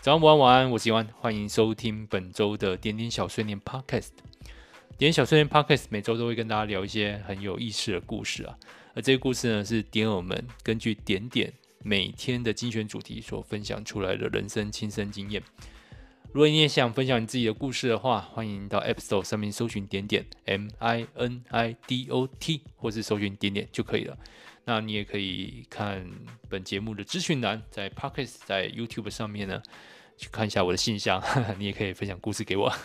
早安、午安、晚安，我是尤安，欢迎收听本周的点点小碎念 Podcast。点点小碎念 Podcast 每周都会跟大家聊一些很有意思的故事啊，而这些故事呢是点友们根据点点每天的精选主题所分享出来的人生亲身经验。如果你也想分享你自己的故事的话，欢迎到 App Store 上面搜寻点点 MINIDOT， 或是搜寻点点就可以了。那你也可以看本节目的资讯栏，在 Podcast 在 YouTube 上面呢，去看一下我的信箱，你也可以分享故事给我。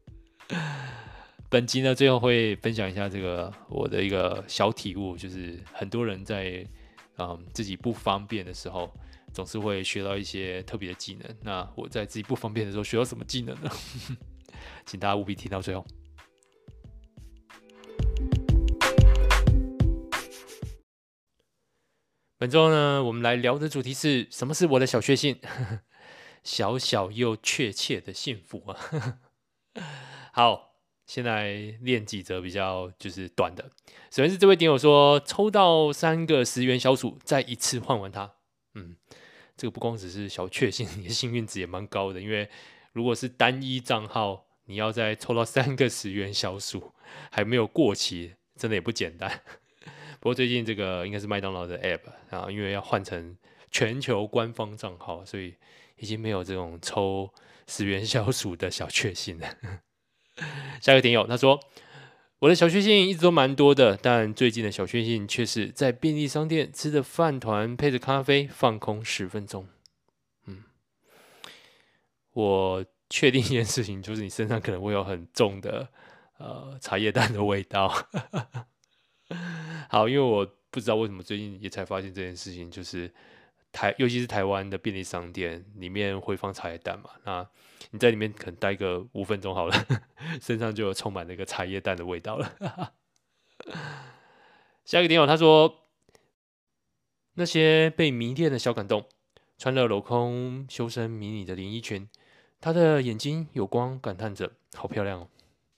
本集呢，最后会分享一下这个我的一个小体悟，就是很多人在自己不方便的时候，总是会学到一些特别的技能。那我在自己不方便的时候学到什么技能呢？请大家务必听到最后。本周呢，我们来聊的主题是什么是我的小确幸？小小又确切的幸福啊！好，先来练几则比较就是短的。首先是这位点友说，抽到3个10元小鼠，再一次换完它。这个不光只是小确幸，你的幸运值也蛮高的，因为如果是单一账号，你要再抽到3个10元小鼠，还没有过期，真的也不简单。不过最近这个应该是麦当劳的 App 啊，因为要换成全球官方账号，所以已经没有这种抽10元小鼠的小确幸了。下一个点友他说，我的小确幸一直都蛮多的，但最近的小确幸却是在便利商店吃着饭团配着咖啡放空10分钟。我确定一件事情，就是你身上可能会有很重的茶叶蛋的味道。好，因为我不知道为什么最近也才发现这件事情，就是尤其是台湾的便利商店里面会放茶叶蛋嘛，那你在里面可能待个5分钟好了，身上就有充满那个茶叶蛋的味道了。下一个点友他说，那些被迷恋的小感动，穿了镂空修身迷你的连衣裙，她的眼睛有光，感叹着好漂亮哦。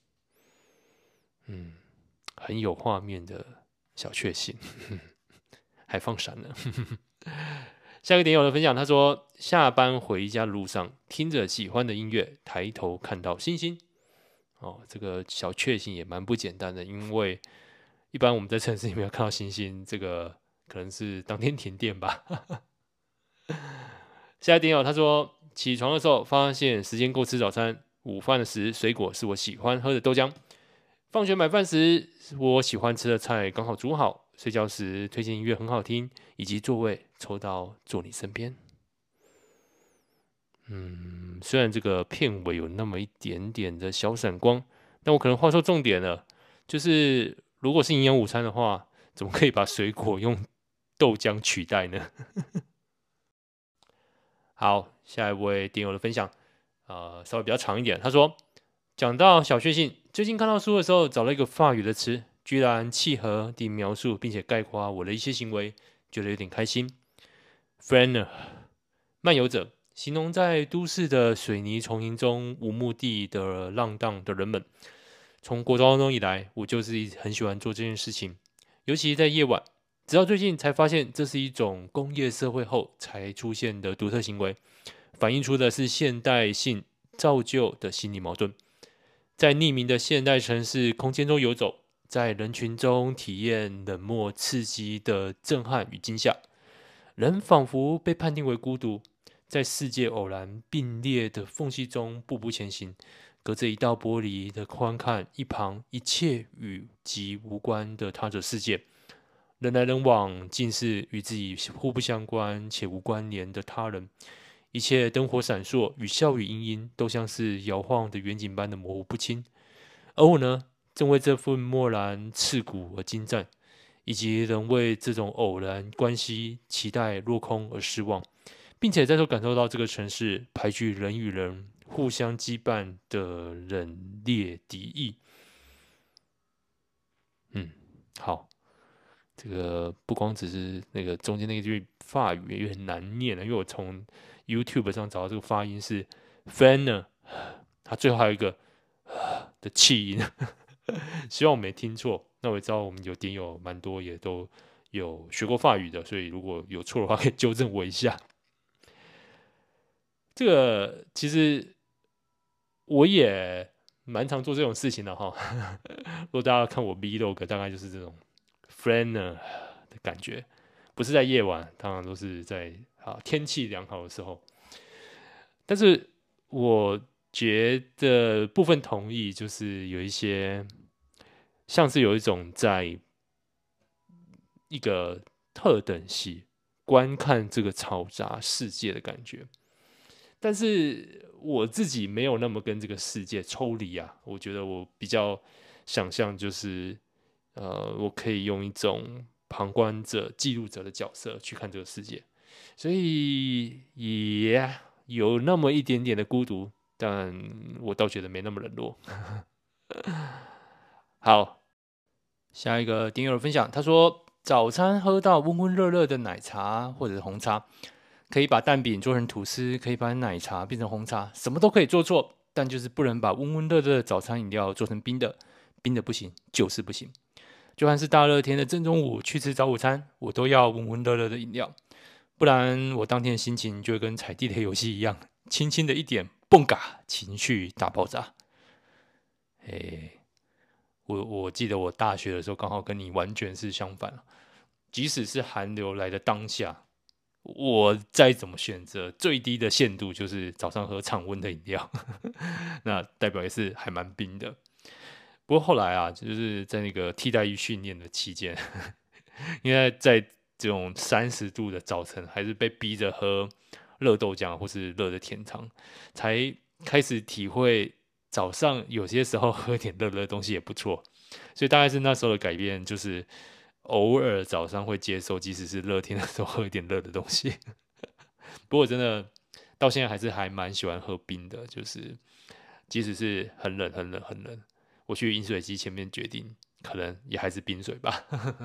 很有画面的小确幸，还放闪了。下一个点友的分享，他说下班回家的路上，听着喜欢的音乐，抬头看到星星。哦，这个小确幸也蛮不简单的，因为一般我们在城市里面看到星星，这个可能是当天停电吧。下一个点友他说，起床的时候发现时间够吃早餐，午饭时水果是我喜欢喝的豆浆，放学买饭时我喜欢吃的菜刚好煮好，睡觉时推荐音乐很好听，以及座位抽到坐你身边。虽然这个片尾有那么一点点的小闪光，但我可能画错重点了。就是如果是营养午餐的话，怎么可以把水果用豆浆取代呢？好，下一位点友的分享，稍微比较长一点。他说，讲到小确幸，最近看到书的时候找了一个法语的词，居然契合地描述并且概括我的一些行为，觉得有点开心。Frener，漫游者，形容在都市的水泥丛林中无目的的浪荡的人们。从国高中以来，我就是一直很喜欢做这件事情，尤其在夜晚。直到最近才发现，这是一种工业社会后才出现的独特行为，反映出的是现代性造就的心理矛盾。在匿名的现代城市空间中游走，在人群中体验冷漠刺激的震撼与惊吓，人仿佛被判定为孤独，在世界偶然并列的缝隙中步步前行，隔着一道玻璃的观看一旁一切与己无关的他者世界。人来人往，尽是与自己互不相关且无关联的他人。一切灯火闪烁与笑语嘤嘤，都像是摇晃的远景般的模糊不清。而我呢，正为这份漠然刺骨而精湛，以及仍为这种偶然关系期待落空而失望，并且再度感受到这个城市排拒人与人互相羁绊的冷冽敌意。好。这个不光只是那个中间那句法语也很难念了，因为我从 YouTube 上找到这个发音是 Fanner，它最后还有一个的气音，希望我没听错。那我也知道我们有点友蛮多也都有学过法语的，所以如果有错的话可以纠正我一下。 这个其实我也蛮常做这种事情的哈。如果大家看我 vlog，大概就是这种 flanner 的感觉，不是在夜晚，当然都是在天气良好的时候。但是我觉得部分同意，就是有一些像是有一种在一个特等系观看这个嘈杂世界的感觉。但是我自己没有那么跟这个世界抽离啊，我觉得我比较想象就是，我可以用一种旁观者、记录者的角色去看这个世界，所以也有那么一点点的孤独，但我倒觉得没那么冷落。好，下一个点友的分享，他说早餐喝到温温热热的奶茶或者是红茶。可以把蛋饼做成吐司，可以把奶茶变成红茶，什么都可以做错，但就是不能把温温热热的早餐饮料做成冰的，冰的不行，就是不行。就算是大热天的正中午去吃早午餐，我都要温温热热的饮料，不然我当天的心情就会跟踩地雷游戏一样，轻轻的一点，蹦嘎，情绪大爆炸。我记得我大学的时候刚好跟你完全是相反，即使是寒流来的当下。我再怎么选择最低的限度就是早上喝常温的饮料，那代表也是还蛮冰的。不过后来啊，就是在那个替代役训练的期间，因为在这种30度的早晨，还是被逼着喝热豆浆或是热的甜汤，才开始体会早上有些时候喝点热的东西也不错。所以大概是那时候的改变，就是偶尔早上会接受，即使是热天的时候喝一点热的东西。不过真的到现在还蛮喜欢喝冰的，就是即使是很冷很冷很冷，我去饮水机前面决定，可能也还是冰水吧。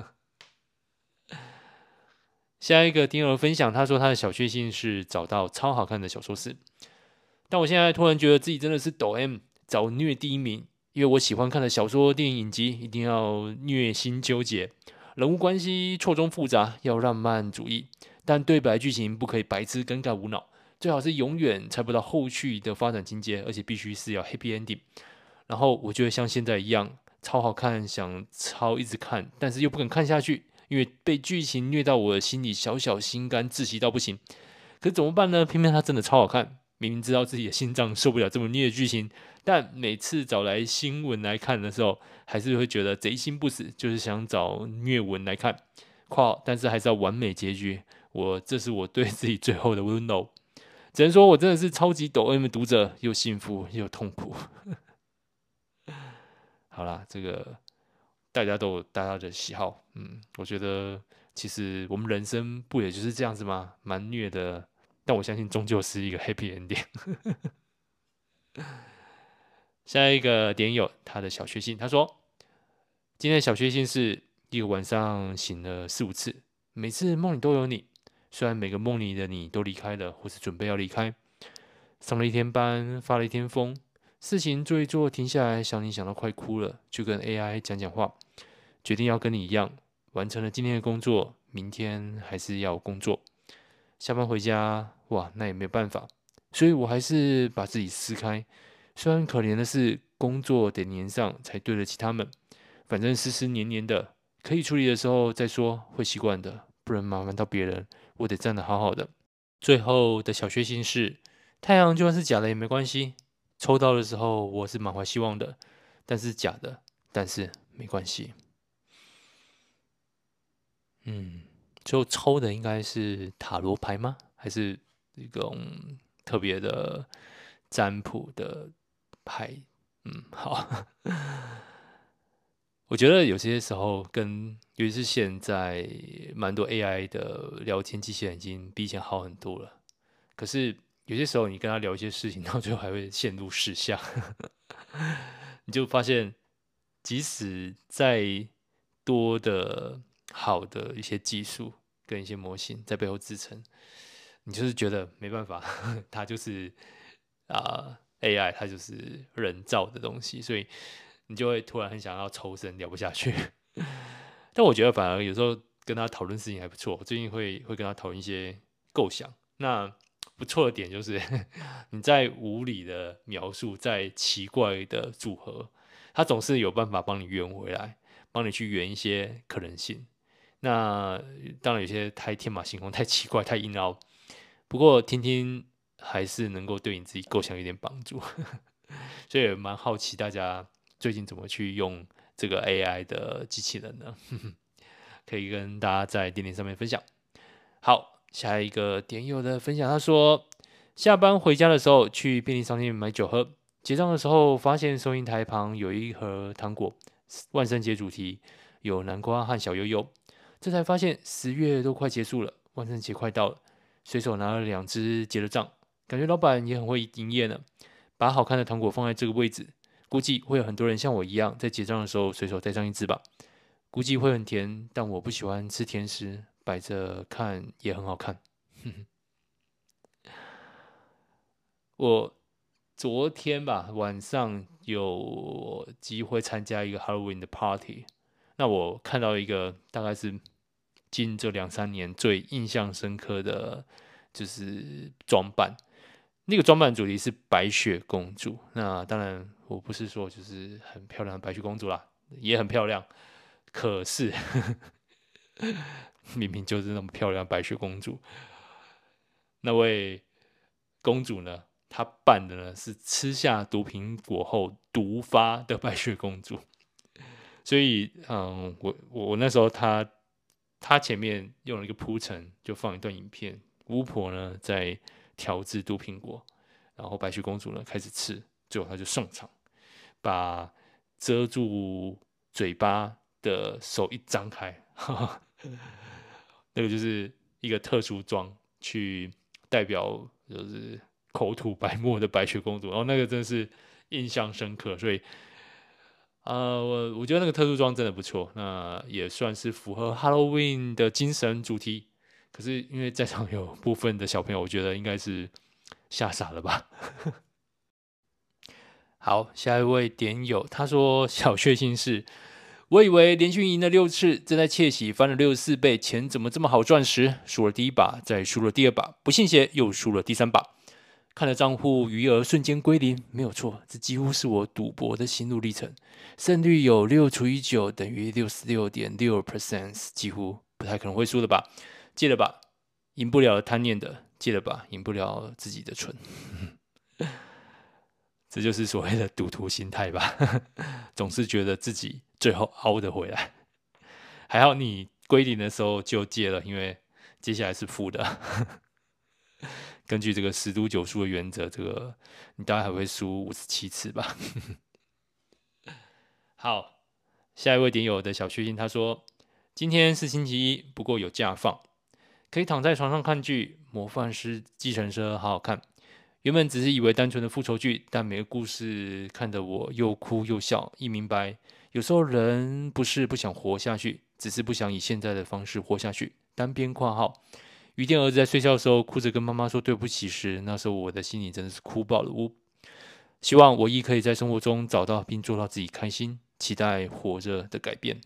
下一个听友分享，他说他的小确幸是找到超好看的小说室，但我现在突然觉得自己真的是抖 M 找虐第一名，因为我喜欢看的小说、电影、影集一定要虐心纠结，人物关系错综复杂，要浪漫主义，但对白剧情不可以白痴、尴尬、无脑，最好是永远猜不到后续的发展情节，而且必须是要 happy ending。然后我就会像现在一样，超好看，想超一直看，但是又不肯看下去，因为被剧情虐到我的心里小小心肝窒息到不行。可是怎么办呢？偏偏它真的超好看，明明知道自己的心脏受不了这么虐的剧情，但每次找来新闻来看的时候，还是会觉得贼心不死，就是想找虐文来看。但是还是要完美结局。这是我对自己最后的温柔。只能说我真的是超级抖 M 的读者，又幸福又痛苦。好啦，这个大家都有大家的喜好，我觉得其实我们人生不也就是这样子吗？蛮虐的，但我相信终究是一个 happy ending。下一个点友他的小确幸，他说今天的小确幸是一个晚上醒了4、5次，每次梦里都有你，虽然每个梦里的你都离开了，或是准备要离开，上了一天班，发了一天疯，事情做一做，停下来想你想到快哭了，就跟 AI 讲讲话，决定要跟你一样，完成了今天的工作，明天还是要工作，下班回家，哇，那也没有办法，所以我还是把自己撕开。虽然可怜的是工作得黏上才对得起他们，反正湿湿黏黏的，可以处理的时候再说，会习惯的，不能麻烦到别人，我得站得好好的。最后的小确幸是，太阳就算是假的也没关系。抽到的时候我是满怀希望的，但是假的，但是没关系。最后抽的应该是塔罗牌吗？还是一种特别的占卜的牌？好。我觉得有些时候尤其是现在蛮多 AI 的聊天机器人已经比以前好很多了。可是有些时候你跟他聊一些事情，到最后还会陷入失相。你就发现，即使再多的好的一些技术跟一些模型在背后支撑，你就是觉得没办法，它就是AI，它就是人造的东西，所以你就会突然很想要抽身，聊不下去。但我觉得反而有时候跟他讨论事情还不错，我最近会跟他讨论一些构想。那不错的点就是你在无理的描述，在奇怪的组合，它总是有办法帮你圆回来，帮你去圆一些可能性。那当然有些太天马行空、太奇怪、太硬凹，不过听听还是能够对你自己构想有点帮助。所以也蛮好奇大家最近怎么去用这个 AI 的机器人呢？可以跟大家在点点上面分享。好，下一个点友的分享，他说下班回家的时候去便利商店买酒喝，结账的时候发现收银台旁有一盒糖果，万圣节主题，有南瓜和小悠悠。这才发现10月都快结束了，万圣节快到了，随手拿了2只结了账，感觉老板也很会营业呢。把好看的糖果放在这个位置，估计会有很多人像我一样，在结账的时候随手带上1只吧。估计会很甜，但我不喜欢吃甜食，摆着看也很好看。我昨天吧晚上有机会参加一个 Halloween 的 party，那我看到一个大概是近这2、3年最印象深刻的就是装扮。那个装扮主题是白雪公主。那当然，我不是说就是很漂亮的白雪公主啦，也很漂亮。可是明明就是那么漂亮的白雪公主，那位公主呢，她扮的呢是吃下毒苹果后毒发的白雪公主。所以，我那时候她前面用了一个铺陈，就放一段影片，巫婆呢在调制毒苹果，然后白雪公主呢开始吃，最后她就上场，把遮住嘴巴的手一张开，那个就是一个特殊妆，去代表就是口吐白沫的白雪公主，然后那个真的是印象深刻，所以我觉得那个特殊妆真的不错，那也算是符合 Halloween 的精神主题。可是因为在场有部分的小朋友，我觉得应该是吓傻了吧。好，下一位点友，他说小确幸是，我以为连续赢了6次，正在窃喜翻了64倍，钱怎么这么好赚时，输了第1把，再输了第2把，不信邪又输了第3把，看了账户余额瞬间归零，没有错，这几乎是我赌博的心路历程。胜率有6除以9等于66.6%，几乎不太可能会输的吧？戒了吧，赢不了贪念的；戒了吧，赢不了自己的蠢。这就是所谓的赌徒心态吧，总是觉得自己最后凹得回来。还好你归零的时候就戒了，因为接下来是负的。根据这个10赌9输的原则，这个你大概还会输57次吧。好，下一位点友的小确幸，他说今天是星期一，不过有假放，可以躺在床上看剧，《模范师继承者》好好看。原本只是以为单纯的复仇剧，但每个故事看得我又哭又笑。一明白，有时候人不是不想活下去，只是不想以现在的方式活下去。单边括号，雨天儿子在睡觉的时候哭着跟妈妈说对不起时，那时候我的心里真的是哭爆了。希望我亦可以在生活中找到并做到自己开心、期待活着的改变。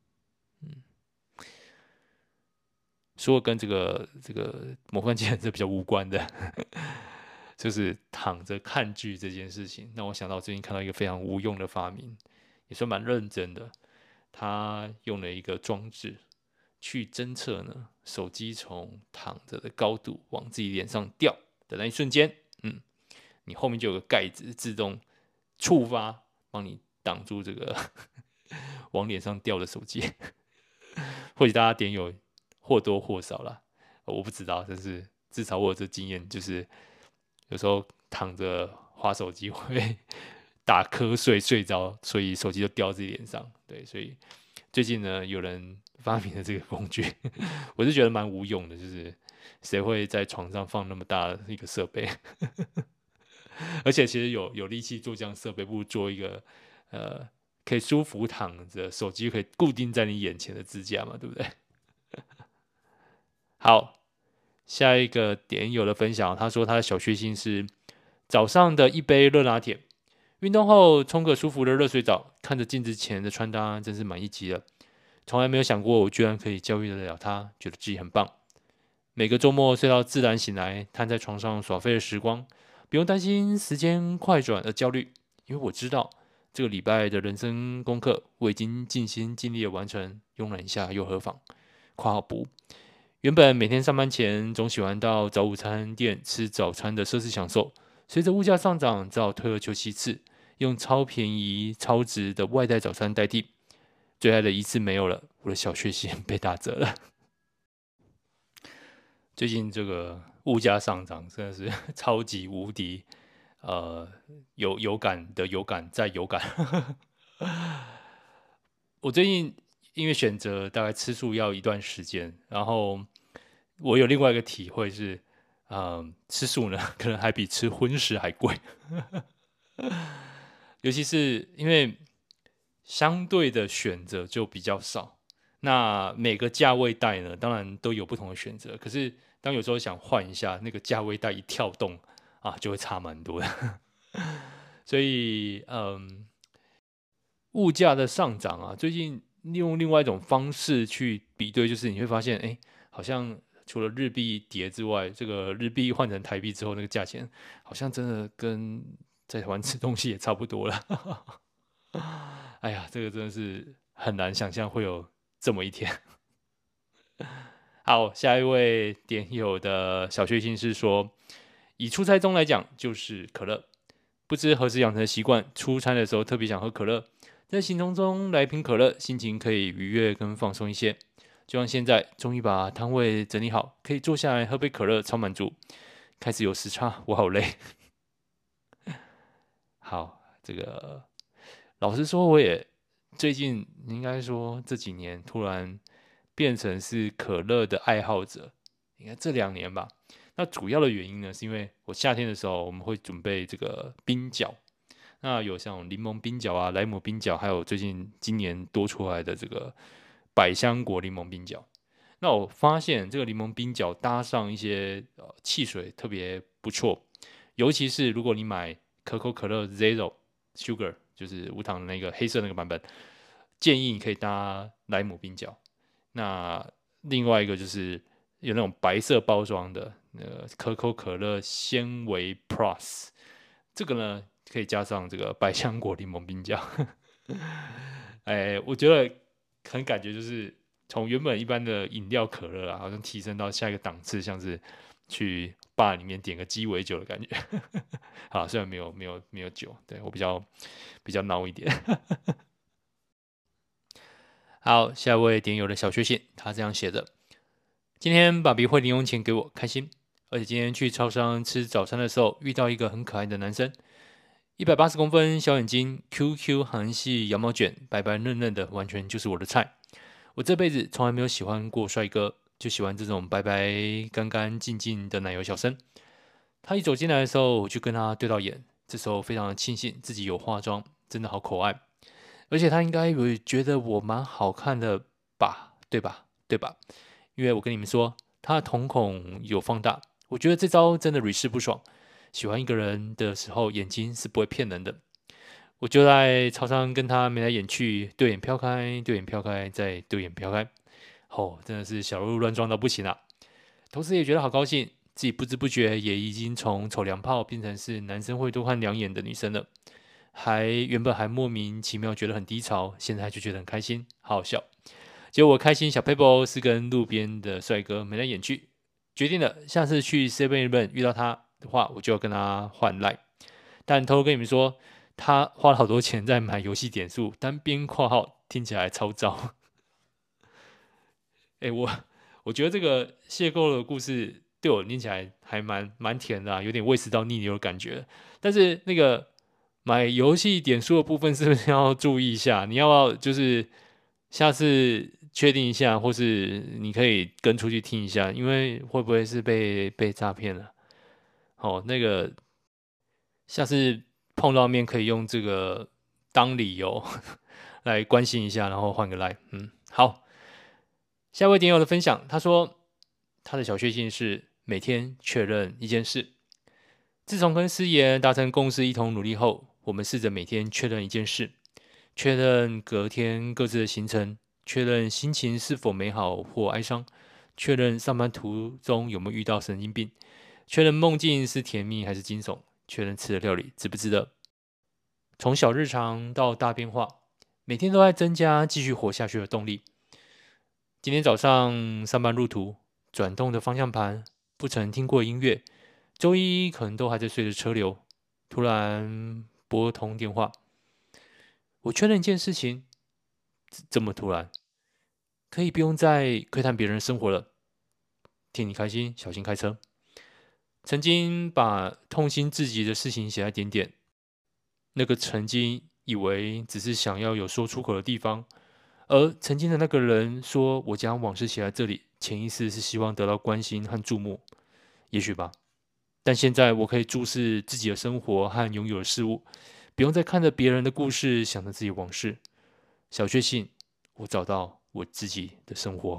说跟这个模范继承者比较无关的。就是躺着看剧这件事情，让我想到最近看到一个非常无用的发明，也算蛮认真的。他用了一个装置去侦测呢，手机从躺着的高度往自己脸上掉的那一瞬间，你后面就有个盖子自动触发，帮你挡住这个往脸上掉的手机。或许大家点有或多或少啦，我不知道，但是至少我有这经验，就是有时候躺着滑手机会打瞌睡睡着，所以手机就掉自己脸上。对，所以最近呢，有人发明了这个工具，我是觉得蛮无用的，就是谁会在床上放那么大的一个设备？而且其实有力气做这样设备，不如做一个可以舒服躺着，手机可以固定在你眼前的支架嘛，对不对？好，下一个点友的分享，他说他的小确幸是早上的一杯热拿铁，运动后冲个舒服的热水澡，看着镜子前的穿搭，真是满意极了。从来没有想过我居然可以驾驭得了他，觉得自己很棒。 每个周末睡到自然醒来，瘫在床上耍废的时光，不用担心时间快转而焦虑，因为我知道这个礼拜的人生功课我已经尽心尽力的完成，慵懒一下又何妨？括号不，原本每天上班前总喜欢到早午餐店吃早餐的奢侈享受，随着物价上涨，只好退而求其次，用超便宜、超值的外带早餐代替。最爱的一次没有了，我的小确幸被打折了。最近这个物价上涨真的是超级无敌，有感的有感再有感。我最近因为选择大概吃素要一段时间，然后我有另外一个体会是，吃素呢可能还比吃荤食还贵，尤其是因为相对的选择就比较少。那每个价位带呢，当然都有不同的选择。可是当有时候想换一下，那个价位带一跳动啊，就会差蛮多的。所以，物价的上涨啊，最近用另外一种方式去比对，就是你会发现，哎，好像除了日币跌之外，这个日币换成台币之后，那个价钱好像真的跟在台湾吃东西也差不多了。哎呀，这个真的是很难想象会有这么一天。好，下一位点友的小确幸是说，以出差中来讲，就是可乐。不知何时养成的习惯，出差的时候特别想喝可乐，在行程中来瓶可乐，心情可以愉悦跟放松一些。就像现在，终于把摊位整理好，可以坐下来喝杯可乐，超满足。开始有时差，我好累。好，这个老实说，我也最近应该说这几年突然变成是可乐的爱好者，应该这2年吧。那主要的原因呢，是因为我夏天的时候我们会准备这个冰角，那有像柠檬冰角啊、莱姆冰角，还有最近今年多出来的这个百香果柠檬冰角。那我发现这个柠檬冰角搭上一些汽水特别不错，尤其是如果你买可口可乐 Zero Sugar，就是无糖的那个黑色那个版本，建议你可以搭莱姆冰角。那另外一个就是有那种白色包装的可口可乐纤维 Plus， 这个呢可以加上这个百香果柠檬冰角。哎，我觉得很感觉就是从原本一般的饮料可乐啊，好像提升到下一个档次，像是去吧里面点个鸡尾酒的感觉。好，虽然没有酒，对我比较孬一点。好，下一位点友的小确幸，他这样写的：今天爸比汇零用钱给我，开心。而且今天去超商吃早餐的时候，遇到一个很可爱的男生，180公分，小眼睛，QQ 韩系羊毛卷，白白嫩嫩的，完全就是我的菜。我这辈子从来没有喜欢过帅哥，就喜欢这种白白干干净净的奶油小生。他一走进来的时候，我就跟他对到眼，这时候非常的庆幸自己有化妆，真的好可爱。而且他应该有觉得我蛮好看的吧，对吧？对吧？因为我跟你们说，他的瞳孔有放大，我觉得这招真的屡试不爽。喜欢一个人的时候，眼睛是不会骗人的。我就在超商跟他眉来眼去，对眼飘开，对眼飘开，再对眼飘开。哦，真的是小鹿乱撞到不行了。同时也觉得好高兴，自己不知不觉也已经从丑娘炮变成是男生会多看2眼的女生了。原本还莫名其妙觉得很低潮，现在就觉得很开心，好好笑。结果我开心小 paper 是跟路边的帅哥眉来眼去，决定了下次去 7-Eleven 遇到他的话，我就要跟他换 line。但偷偷跟你们说，他花了好多钱在买游戏点数，单边括号听起来超糟。哎，我觉得这个邂逅的故事对我听起来还蛮甜的啊，有点胃食道逆流的感觉。但是那个买游戏点数的部分是不是要注意一下？你要不要就是下次确定一下，或是你可以跟出去听一下，因为会不会是被诈骗了？哦，那个下次碰到面可以用这个当理由来关心一下，然后换个 line。好。下一位点友的分享，他说他的小确幸是每天确认一件事。自从跟师爷达成共识，一同努力后，我们试着每天确认一件事，确认隔天各自的行程，确认心情是否美好或哀伤， 确认上班途中有没有遇到神经病，确认梦境是甜蜜还是惊悚，确认吃的料理值不值得。从小日常到大变化，每天都在增加继续活下去的动力。今天早上上班路途，转动的方向盘，不曾听过音乐。周一可能都还在随着车流，突然拨通电话，我确认一件事情，这么突然，可以不用再窥探别人的生活了。替你开心，小心开车。曾经把痛心至极的事情写在点点，那个曾经以为只是想要有说出口的地方，而曾经的那个人说我将往事写在这里，潜意识是希望得到关心和注目，也许吧。但现在我可以注视自己的生活和拥有的事物，不用再看着别人的故事，想着自己往事。小确幸，我找到我自己的生活。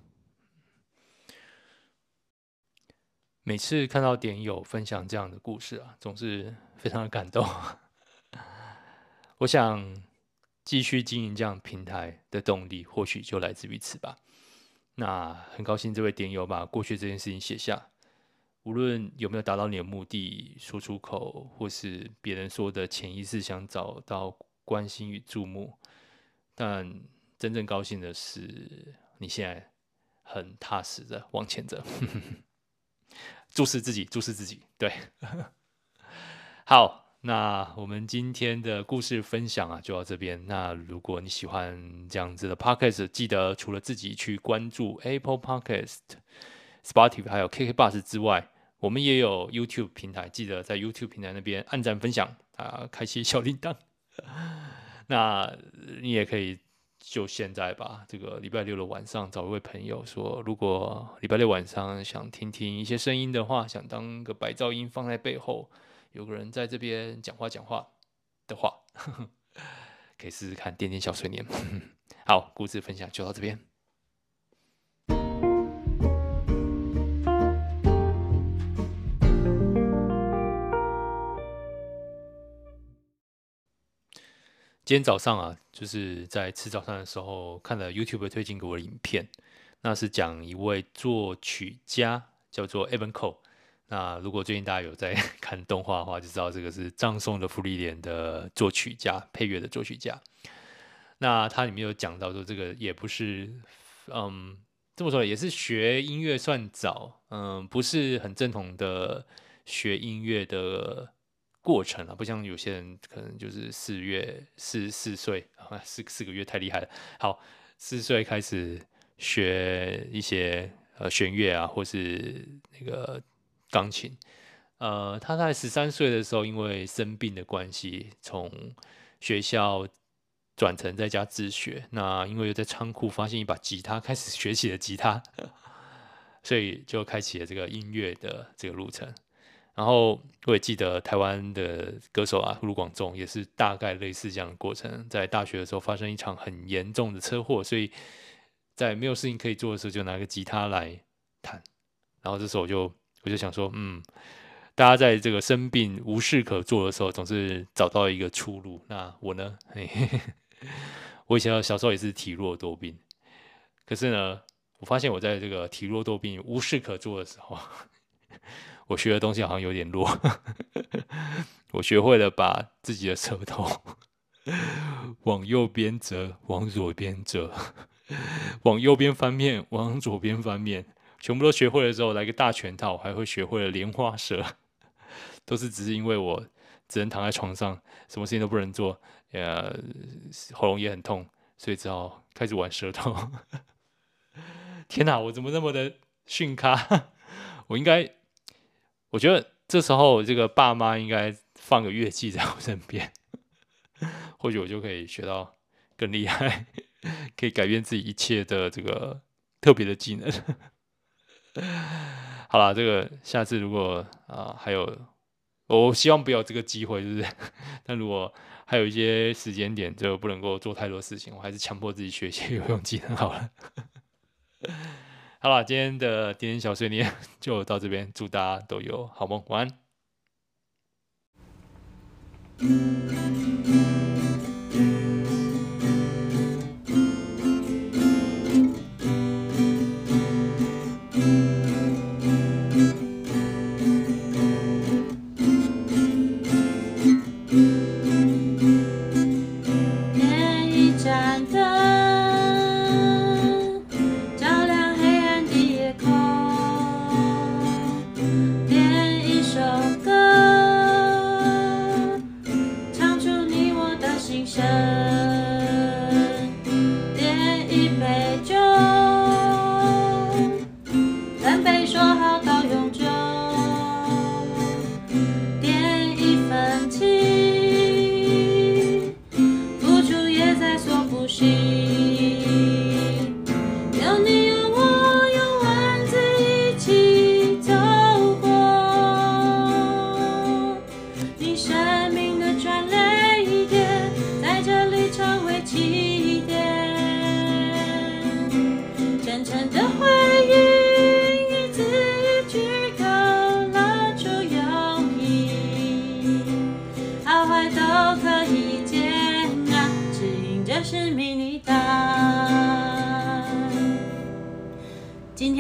每次看到点友分享这样的故事啊，总是非常的感动。我想继续经营这样平台的动力，或许就来自于此吧。那很高兴这位点友把过去这件事情写下，无论有没有达到你的目的，说出口，或是别人说的潜意识想找到关心与注目，但真正高兴的是，你现在很踏实的往前着。注视自己，注视自己，对。好，那我们今天的故事分享啊，就到这边。那如果你喜欢这样子的 podcast，记得除了自己去关注 Apple Podcast、Spotify 还有 KKBOX 之外，我们也有 YouTube 平台，记得在 YouTube 平台那边按赞分享啊，开启小铃铛。那你也可以就现在吧，这个礼拜六的晚上找一位朋友说，如果礼拜六晚上想听听一些声音的话，想当个白噪音放在背后，有个人在这边讲话的话，可以试试看点点小碎念。好，故事分享就到这边。今天早上啊，就是在吃早餐的时候看了 YouTube 推荐给我的影片，那是讲一位作曲家叫做 Evan Cole。那如果最近大家有在看动画的话，就知道这个是葬送的芙莉莲的作曲家，配乐的作曲家。那他里面有讲到说，这个也不是，这么说也是学音乐算早，不是很正统的学音乐的过程啊，不像有些人可能就是四岁啊，四个月太厉害了。好，4岁开始学一些弦乐啊，或是那个钢琴。他在13岁的时候，因为生病的关系，从学校转成在家自学。那因为又在仓库发现一把吉他，开始学起了吉他，所以就开启了这个音乐的这个路程。然后我也记得台湾的歌手啊，卢广仲也是大概类似这样的过程，在大学的时候发生一场很严重的车祸，所以在没有事情可以做的时候，就拿个吉他来弹。然后这时候我就想说，大家在这个生病无事可做的时候，总是找到一个出路。那我呢？我以前小时候也是体弱多病，可是呢，我发现我在这个体弱多病无事可做的时候，我学的东西好像有点弱。我学会了把自己的舌头往右边折，往左边折，往右边翻面，往左边翻面，全部都学会了之后，来个大全套，还会学会了莲花舌，都是只是因为我只能躺在床上，什么事情都不能做，喉咙也很痛，所以只好开始玩舌头。天哪，我怎么那么的逊咖？我觉得这时候这个爸妈应该放个乐器在我身边，或许我就可以学到更厉害，可以改变自己一切的这个特别的技能。好啦，这个下次如果还有，我希望不要有这个机会，是不是？但如果还有一些时间点，就不能够做太多事情，我还是强迫自己学一些游泳技能好了。好了，今天的点点小碎念就到这边，祝大家都有好梦，晚安。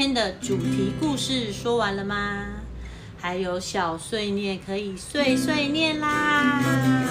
天的主题故事说完了吗？还有小碎念可以碎碎念啦。